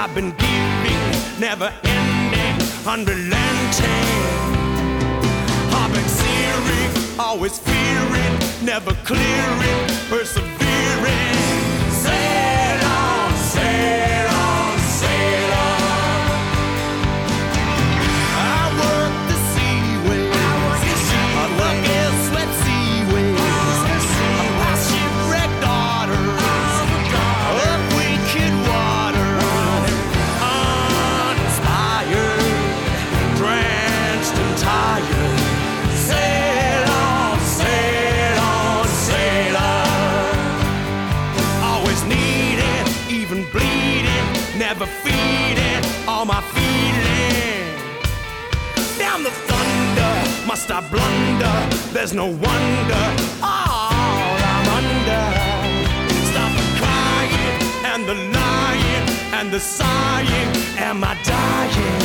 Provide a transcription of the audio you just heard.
I've been giving, never ending, unrelenting. I've been searing, always fearing, never clearing, persevering. Sail on, sail on, sail on. I work the seaways, I work the sweat seaways, I pass shipwrecked daughters of wicked water, uninspired, drenched and tired. Sail on, sail on, sail on. Always needing, even bleeding, never feeding all my feelings. Down the thunder, must I blunder? There's no wonder, all I'm under. Stop the crying and the lying and the sighing. Am I dying?